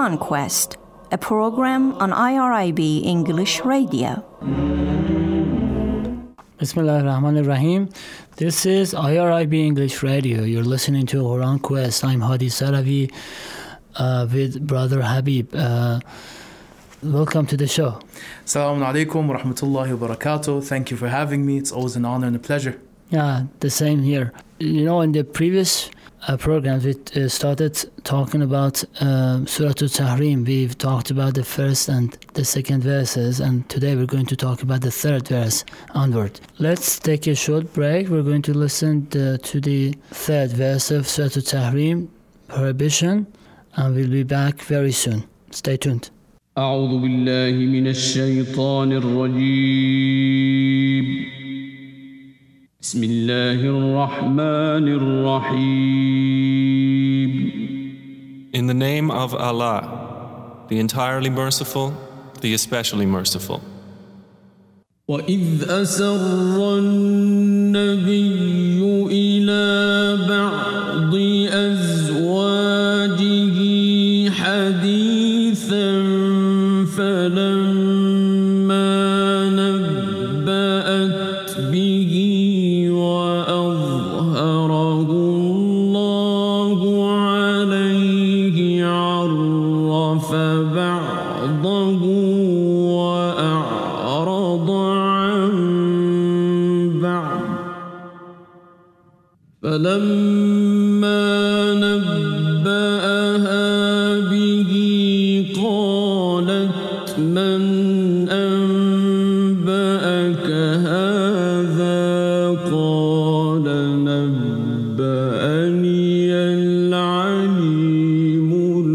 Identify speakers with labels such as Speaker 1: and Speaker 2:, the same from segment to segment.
Speaker 1: Quran Quest, a program on IRIB English Radio.
Speaker 2: Bismillah ar-Rahman ar-Rahim. This is IRIB English Radio. You're listening to Quran Quest. I'm Hadi Saravi with Brother Habib. Welcome to the show.
Speaker 3: Assalamu alaikum wa rahmatullahi wa barakatuh. Thank you for having me. It's always an honor and a pleasure.
Speaker 2: Yeah, the same here. You know, in the previous programs, we started talking about Surah Al-Tahrim. We've talked about the first and the second verses, and today we're going to talk about the third verse onward. Let's take a short break. We're going to listen to the third verse of Surah Al-Tahrim, prohibition, and we'll be back very soon. Stay tuned.
Speaker 4: أعوذ بالله من الشيطان الرجيم بسم الله الرحمن الرحيم
Speaker 5: In the name of Allah, the entirely merciful, the especially merciful.
Speaker 4: وإذ أسر النبي إلى بعض أزواجه حديثا فلما نبأت به وأظهره الله عليه عرف بعضه وأعرض عن بعض فلما نبأها به قالت من أنبأك هذا قال نبأني العليم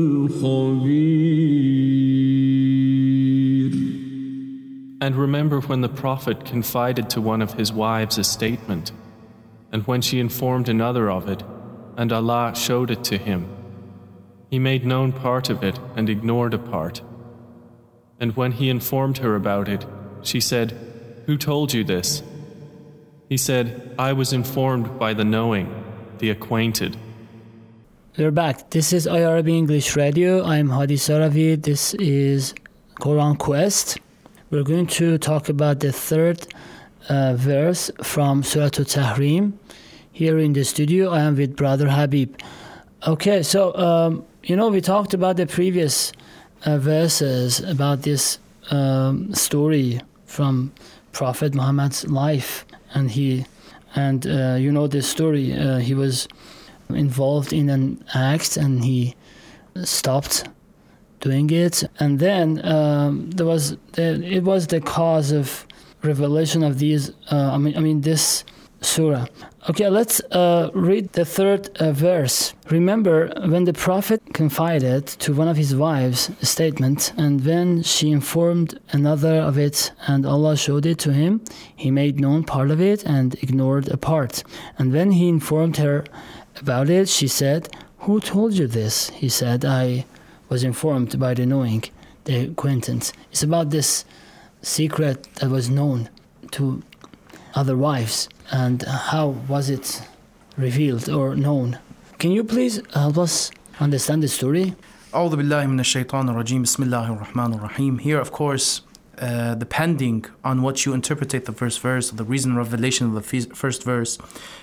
Speaker 4: الخبير.
Speaker 5: And remember when the Prophet confided to one of his wives a statement, and when she informed another of it, and Allah showed it to him, He made known part of it and ignored a part. And when he informed her about it, she said, "Who told you this?" He said, "I was informed by the knowing, the acquainted."
Speaker 2: We're back. This is IRIB English Radio. I'm Hadi Saravi. This is Quran Quest. We're going to talk about the third verse from Surah Al-Tahrim. Here in the studio, I am with Brother Habib. Okay, so, we talked about the previous verses about this story from Prophet Muhammad's life. And this story, he was involved in an act and he stopped doing it. And then it was the cause of revelation of these, this surah. Okay, let's read the third verse. Remember when the Prophet confided to one of his wives a statement, and when she informed another of it, and Allah showed it to him, he made known part of it and ignored a part. And when he informed her about it, she said, "Who told you this?" He said, "I was informed by the knowing, the acquaintance." It's about this secret that was known to other wives. And how was it revealed or known? Can you please help us understand the story?
Speaker 3: أعوذ بالله من الشيطان الرجيم بسم الله الرحمن الرحيم. Here, of course, depending on what you interpret the first verse, the reason revelation of the first verse,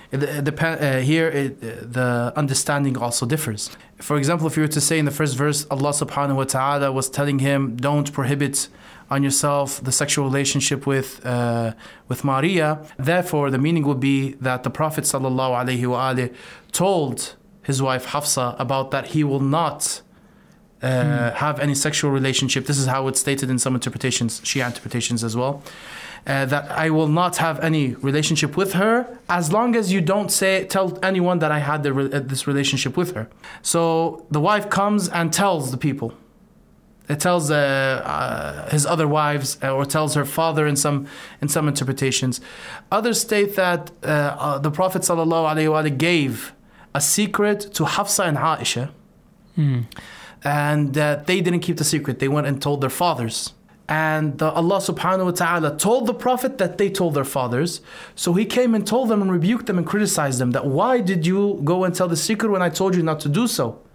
Speaker 3: the understanding also differs. For example, if you were to say in the first verse, Allah subhanahu wa ta'ala was telling him, don't prohibit on yourself the sexual relationship with Maria. Therefore, the meaning would be that the Prophet sallallahu alaihi wasallam told his wife Hafsa about that he will not have any sexual relationship. This is how it's stated in some interpretations, Shia interpretations as well. That I will not have any relationship with her as long as you don't tell anyone that I had this relationship with her. So the wife comes and tells the people. It tells his other wives, or tells her father in some interpretations. Others state that the Prophet ﷺ gave a secret to Hafsa and Aisha, and that they didn't keep the secret. They went and told their fathers. And Allah subhanahu wa ta'ala told the Prophet that they told their fathers. So he came and told them and rebuked them and criticized them that why did you go and tell the secret when I told you not to do so?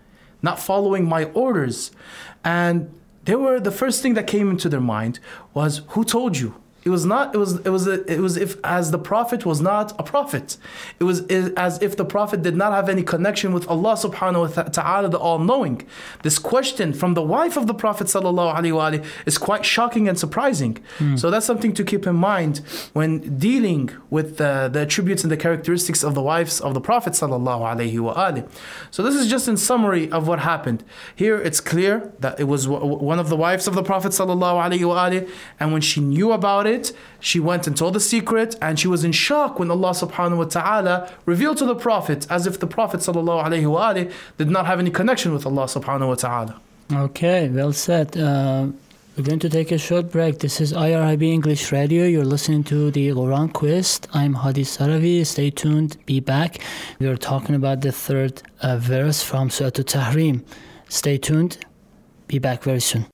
Speaker 3: not following my orders. And the first thing that came into their mind was, who told you? It was if as the Prophet was not a prophet. It was as if the Prophet did not have any connection with Allah subhanahu wa ta'ala, the all-knowing. This question from the wife of the Prophet sallallahu alaihi wasallam is quite shocking and surprising. So that's something to keep in mind when dealing with the attributes and the characteristics of the wives of the Prophet sallallahu alaihi wasallam. So this is just in summary of what happened. Here it's clear that it was one of the wives of the Prophet sallallahu alaihi wasallam, and when she knew about it, she went and told the secret, and she was in shock when Allah subhanahu wa ta'ala revealed to the Prophet, as if the Prophet sallallahu alaihi wasallam did not have any connection with Allah subhanahu wa ta'ala.
Speaker 2: Okay, well said. We're going to take a short break. This is IRIB English Radio. You're listening to the Quran Quest. I'm Hadi Saravi. Stay tuned. Be back. We're talking about the third verse from Surah At-Tahrim. Stay tuned. Be back very soon.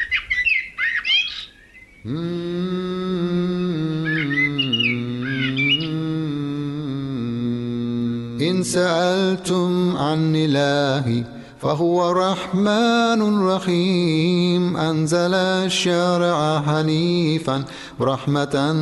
Speaker 6: إن سألتم عن إلهي فهو رحمن رحيم أنزل الشرع حنيفا رحمة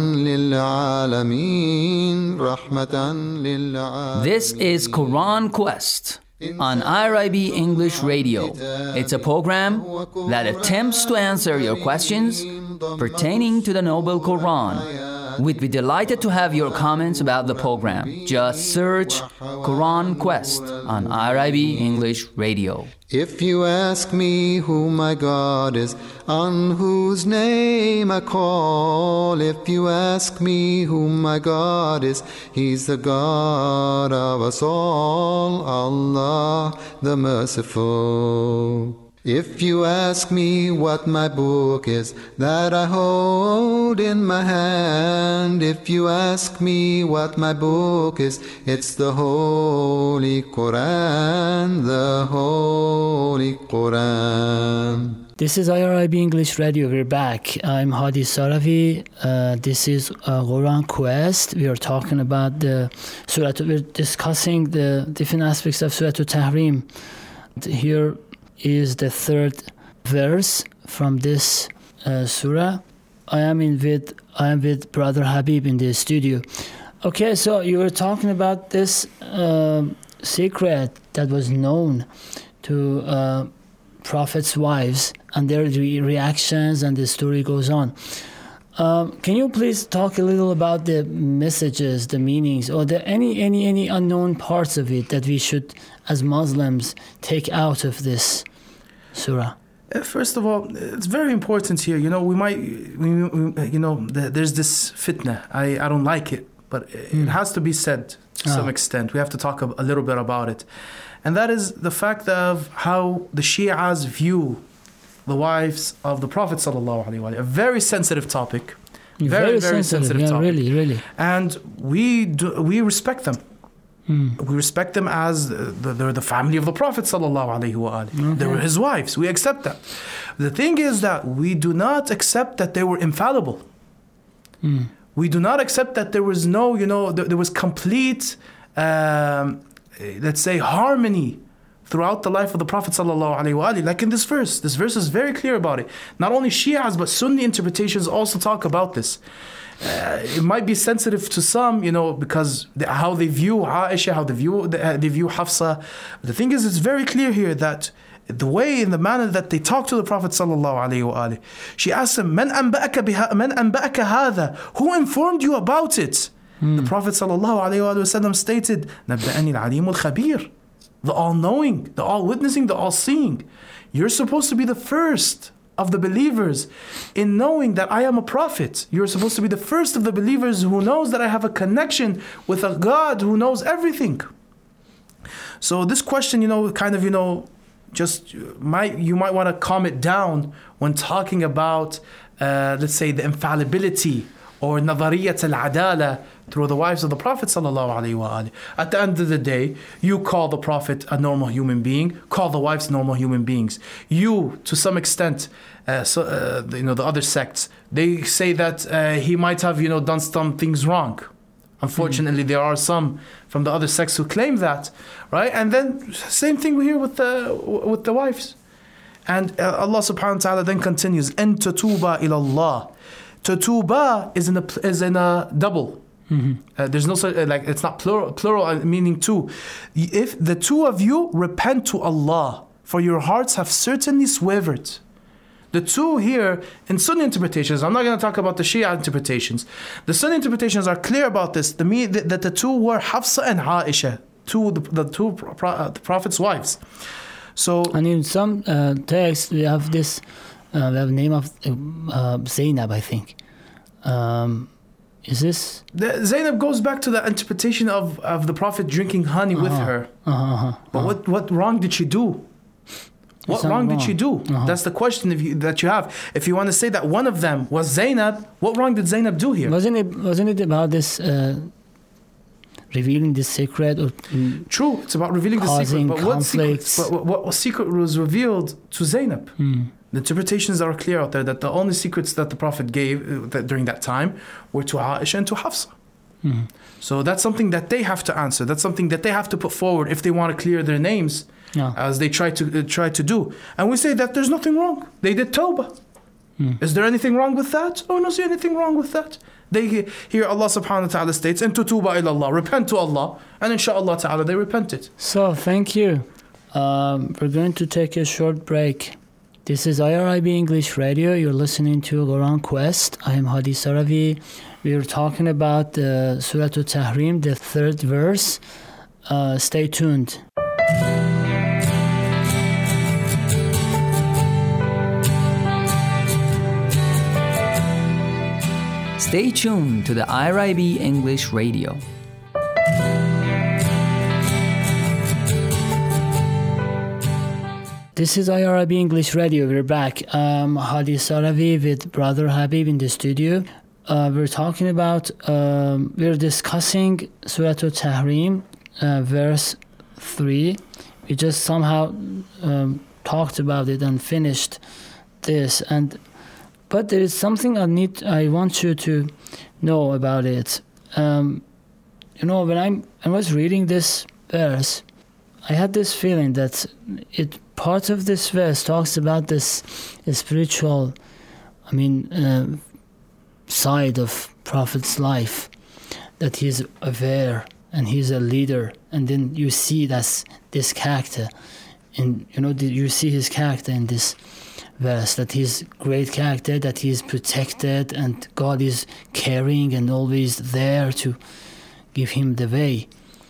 Speaker 6: للعالمين رحمة للعالمين.
Speaker 7: This is Quran Quest on IRIB English Radio. It's a program that attempts to answer your questions pertaining to the Noble Quran. We'd be delighted to have your comments about the program. Just search Quran Quest on IRIB English Radio.
Speaker 6: If you ask me who my God is, on whose name I call, if you ask me who my God is, He's the God of us all, Allah the Merciful. If you ask me what my book is that I hold in my hand, if you ask me what my book is, it's the Holy Quran, the Holy Quran.
Speaker 2: This is IRIB English Radio. We're back. I'm Hadi Saravi. This is Quran Quest. We are talking about the Surah. We're discussing the different aspects of Surah At-Tahrim. Here is the third verse from this surah. I am with Brother Habib in the studio. Okay, so you were talking about this secret that was known to Prophet's wives and their reactions, and the story goes on. Can you please talk a little about the messages, the meanings, or any unknown parts of it that we should, as Muslims, take out of this surah?
Speaker 3: First of all, it's very important here. There's this fitna. I don't like it, but it has to be said to some extent. We have to talk a little bit about it. And that is the fact of how the Shi'as view the wives of the Prophet sallallahu alaihi wasallam. A very sensitive topic. Very sensitive topic.
Speaker 2: Really.
Speaker 3: And we respect them. We respect them as they're the family of the Prophet sallallahu alaihi wasallam. They were his wives. We accept that. The thing is that we do not accept that they were infallible. We do not accept that there was there was complete, let's say, harmony throughout the life of the Prophet sallallahu alaihi wasallam. Like in this verse is very clear about it. Not only Shias, but Sunni interpretations also talk about this. It might be sensitive to some, because how they view Aisha, how they view Hafsa. The thing is, it's very clear here that the way, in the manner that they talk to the Prophet sallallahu alaihi wasallam, she asks him, "Man anba'aka hadha?" Who informed you about it? The Prophet sallallahu alaihi wasallam stated, "Nabba'ani al-alim al-khabir," the all-knowing, the all-witnessing, the all-seeing. You're supposed to be the first of the believers in knowing that I am a prophet. You're supposed to be the first of the believers who knows that I have a connection with a God who knows everything. So this question, just you might want to calm it down when talking about, let's say, the infallibility or nadariyat al-adala through the wives of the Prophet sallallahu alaihi wasallam. At the end of the day, you call the Prophet a normal human being, call the wives normal human beings. You, to some extent, the other sects, they say that he might have done some things wrong. Unfortunately, there are some from the other sects who claim that, right? And then same thing here with the wives. And Allah subhanahu wa ta'ala then continues, "En tatuba ila Allah." Tatuba is in a double. There's no such, it's not plural meaning two. If the two of you repent to Allah, for your hearts have certainly swerved. The two here in Sunni interpretations, I'm not going to talk about the Shia interpretations. The Sunni interpretations are clear about this. That the two were Hafsa and Aisha, the Prophet's wives. So,
Speaker 2: and in some texts we have this, we have the name of Zainab, I think. Is this?
Speaker 3: Zainab goes back to the interpretation of the Prophet drinking honey with her. But what wrong did she do? What wrong did she do? That's the question that you have. If you want to say that one of them was Zainab, what wrong did Zainab do here?
Speaker 2: Wasn't it about this revealing the secret? Or
Speaker 3: true, it's about revealing the secret. But what secret was revealed to Zainab? The interpretations are clear out there that the only secrets that the Prophet gave during that time were to Aisha and to Hafsa. So that's something that they have to answer. That's something that they have to put forward if they want to clear their names, as they try to do. And we say that there's nothing wrong. They did tawbah. Is there anything wrong with that? Oh, no, see anything wrong with that. Here Allah subhanahu wa ta'ala states, "En tutuba ila Allah," repent to Allah, and inshallah ta'ala they repented.
Speaker 2: So thank you. We're going to take a short break. This is IRIB English Radio. You're listening to Quran Quest. I am Hadi Saravi. We are talking about Surah Al-Tahrim, the 3rd verse. Stay tuned.
Speaker 7: Stay tuned to the IRIB English Radio.
Speaker 2: This is IRIB English Radio. We're back. Hadi Saravi with Brother Habib in the studio. We're talking about, we're discussing Surah Al-Tahrim, verse 3. We just somehow talked about it and finished this. But there is something I want you to know about it. When I was reading this verse, I had this feeling that part of this verse talks about this spiritual, side of Prophet's life, that he's aware and he's a leader, and then you see that's this character, and you see his character in this verse, that he's great character, that he's protected, and God is caring and always there to give him the way.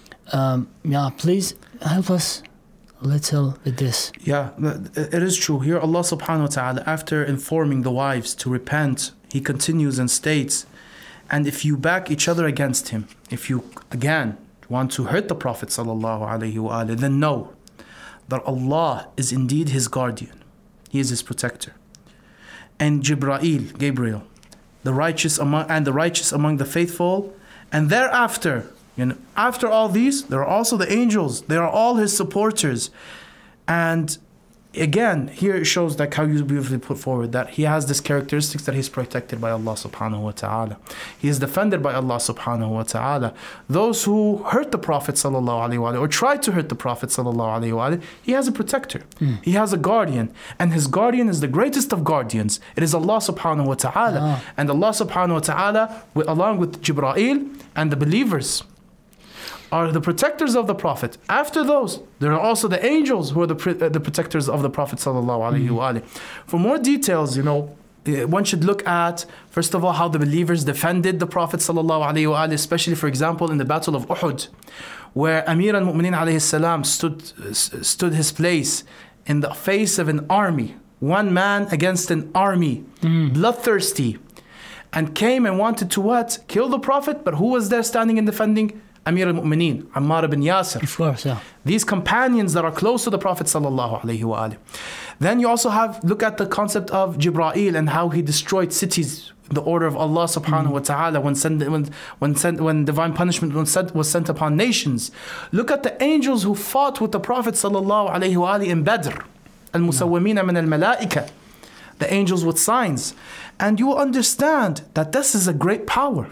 Speaker 2: Please help us a little with this.
Speaker 3: Yeah, it is true. Here Allah subhanahu wa ta'ala, after informing the wives to repent, He continues and states, and if you back each other against him, if you again want to hurt the Prophet sallallahu alaihi wasallam, then know that Allah is indeed his guardian. He is his protector. And Gabriel, the righteous among the faithful, and thereafter, after all these, there are also the angels. They are all his supporters. And again, here it shows like how you beautifully put forward that he has this characteristics that he's protected by Allah subhanahu wa ta'ala. He is defended by Allah subhanahu wa ta'ala. Those who hurt the Prophet sallallahu alaihi wasallam or try to hurt the Prophet sallallahu alaihi wasallam, he has a protector. He has a guardian, and his guardian is the greatest of guardians. It is Allah subhanahu wa ta'ala. And Allah subhanahu wa ta'ala, along with Jibreel and the believers, are the protectors of the Prophet. After those, there are also the angels who are the protectors of the Prophet sallallahu alaihi wasallam. For more details, one should look at, first of all, how the believers defended the Prophet sallallahu alaihi wasallam, especially, for example, in the Battle of Uhud, where Amir al-Mu'mineen alayhi salam stood his place in the face of an army, one man against an army, bloodthirsty, and came and wanted to what? Kill the Prophet, but who was there standing and defending? Amir al-Mu'mineen, Ammar ibn Yasir.
Speaker 2: Of course, yeah.
Speaker 3: These companions that are close to the Prophet sallallahu alaihi wasallam. Then you also look at the concept of Jibreel and how he destroyed cities in the order of Allah subhanahu wa ta'ala when divine punishment was sent upon nations. Look at the angels who fought with the Prophet sallallahu alaihi wasallam in Badr. Al-Musawwimina min al-Malaika. The angels with signs. And you will understand that this is a great power.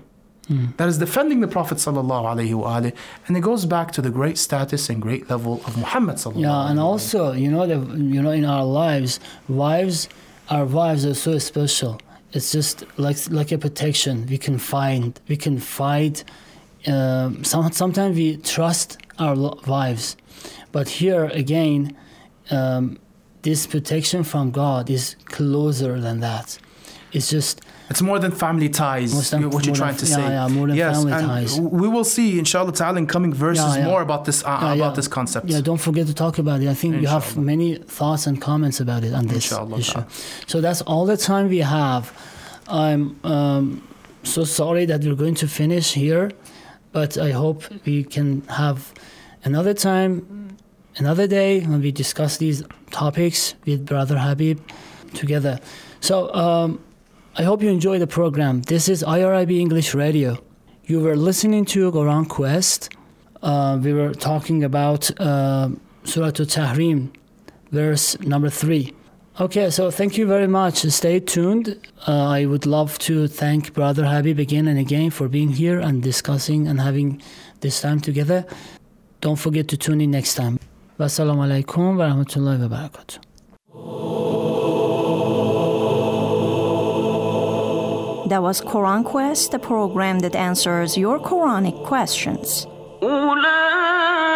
Speaker 3: that is defending the Prophet sallallahu alaihi wasallam, and it goes back to the great status and great level of Muhammad sallallahu.
Speaker 2: Yeah, and also, in our lives, our wives are so special. It's just like a protection. We can fight. Sometimes we trust our wives, but here again, this protection from God is closer than that. It's
Speaker 3: more than family ties, what you're trying to say.
Speaker 2: Yeah, more than family ties.
Speaker 3: We will see, inshallah ta'ala, in coming verses more about this this concept.
Speaker 2: Yeah, don't forget to talk about it. I think you have many thoughts and comments about it on this issue. So that's all the time we have. I'm so sorry that we're going to finish here, but I hope we can have another time, another day when we discuss these topics with Brother Habib together. So I hope you enjoy the program. This is IRIB English Radio. You were listening to Quran Quest. We were talking about Surah At-Tahrim, verse number 3. Okay, so thank you very much. Stay tuned. I would love to thank Brother Habib again and again for being here and discussing and having this time together. Don't forget to tune in next time. Wassalamu alaikum wa rahmatullahi wa barakatuh.
Speaker 1: That was Quran Quest, the program that answers your Quranic questions.